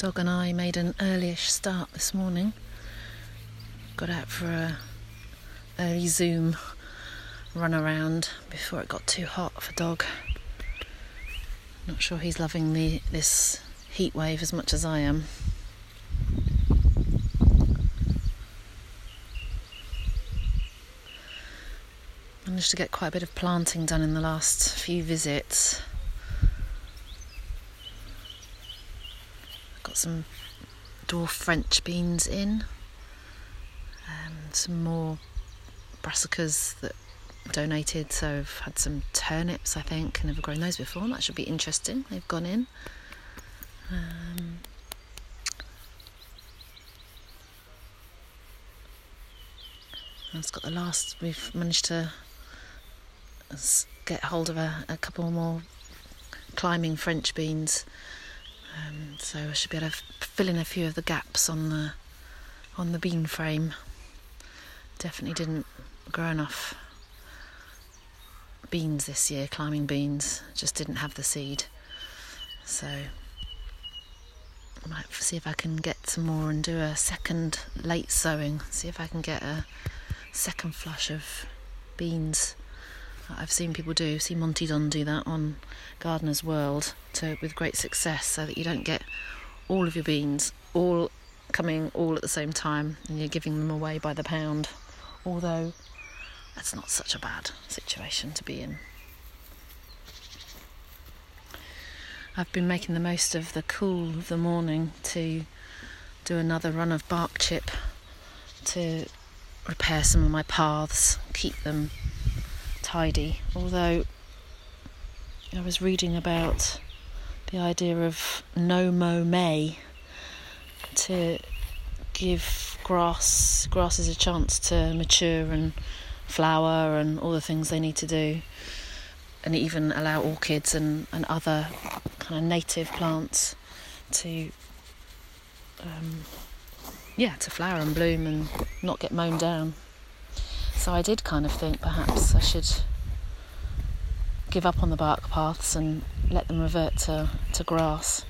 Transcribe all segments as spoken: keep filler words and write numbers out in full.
Dog and I made an earlyish start this morning. Got out for a early Zoom run around before it got too hot for Dog. Not sure he's loving the this heat wave as much as I am. Managed to get quite a bit of planting done in the last few visits. Got some dwarf French beans in, um, some more brassicas that donated, so I've had some turnips, I think. Never grown those before, that should be interesting. They've gone in. Um, I've got the last, we've managed to get hold of a, a couple more climbing French beans. Um, so I should be able to f- fill in a few of the gaps on the on the bean frame. Definitely didn't grow enough beans this year, climbing beans. Just didn't have the seed. So I might see if I can get some more and do a second late sowing. See if I can get a second flush of beans. I've seen people do, see Monty Don do that on Gardener's World to, with great success, so that you don't get all of your beans all coming all at the same time and you're giving them away by the pound, although that's not such a bad situation to be in. I've been making the most of the cool of the morning to do another run of bark chip to repair some of my paths, keep them tidy, although I was reading about the idea of no mow May to give grass grasses a chance to mature and flower and all the things they need to do, and even allow orchids and, and other kind of native plants to um, yeah to flower and bloom and not get mown down. So I did kind of think perhaps I should give up on the bark paths and let them revert to, to grass.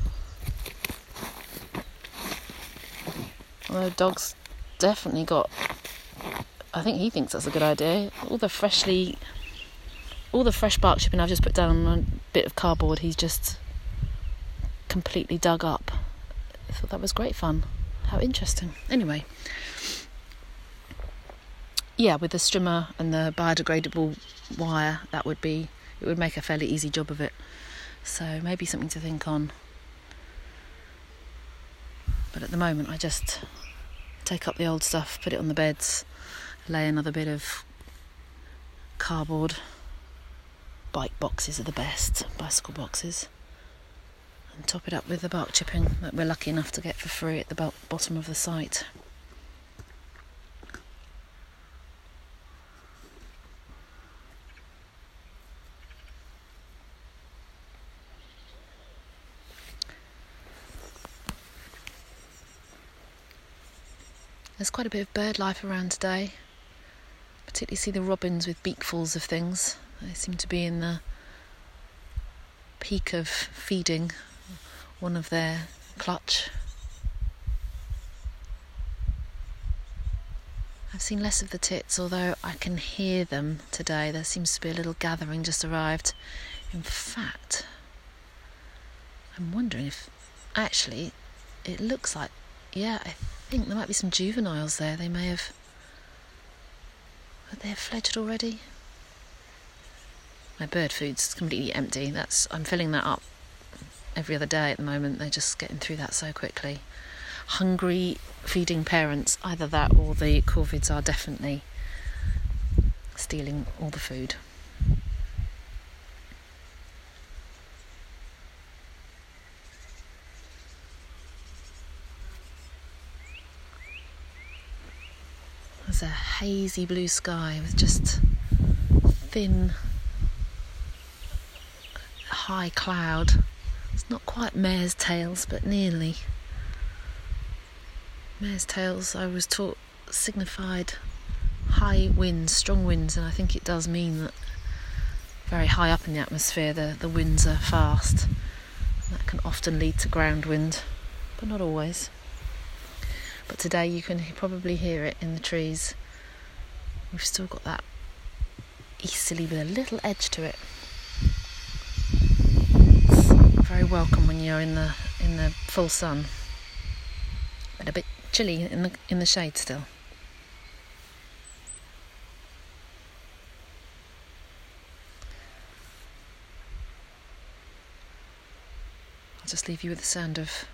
Although Dog's definitely got, I think he thinks that's a good idea. All the freshly, all the fresh bark chipping I've just put down on a bit of cardboard, he's just completely dug up. I thought that was great fun. How interesting. Anyway. Yeah, with the strimmer and the biodegradable wire, that would be, it would make a fairly easy job of it. So maybe something to think on. But at the moment, I just take up the old stuff, put it on the beds, lay another bit of cardboard. Bike boxes are the best, bicycle boxes. And top it up with the bark chipping that we're lucky enough to get for free at the bottom of the site. There's quite a bit of bird life around today. Particularly see the robins with beakfuls of things. They seem to be in the peak of feeding one of their clutch. I've seen less of the tits, although I can hear them today. There seems to be a little gathering just arrived. In fact, I'm wondering if actually it looks like, yeah, I think there might be some juveniles there. They may have, would they have fledged already? My bird food's completely empty. That's I'm filling that up every other day at the moment. They're just getting through that so quickly. Hungry feeding parents, either that or the corvids are definitely stealing all the food. There's a hazy blue sky with just thin, high cloud. It's not quite mare's tails, but nearly. Mare's tails, I was taught, signified high winds, strong winds, and I think it does mean that very high up in the atmosphere the, the winds are fast. That can often lead to ground wind. but not always. But today you can probably hear it in the trees. We've still got that easterly with a little edge to it. It's very welcome when you're in the in the full sun, but a bit chilly in the in the shade still. I'll just leave you with the sound of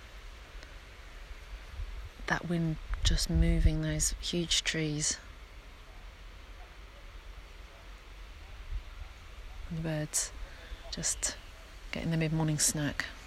that wind just moving those huge trees. And the birds just getting their mid-morning snack.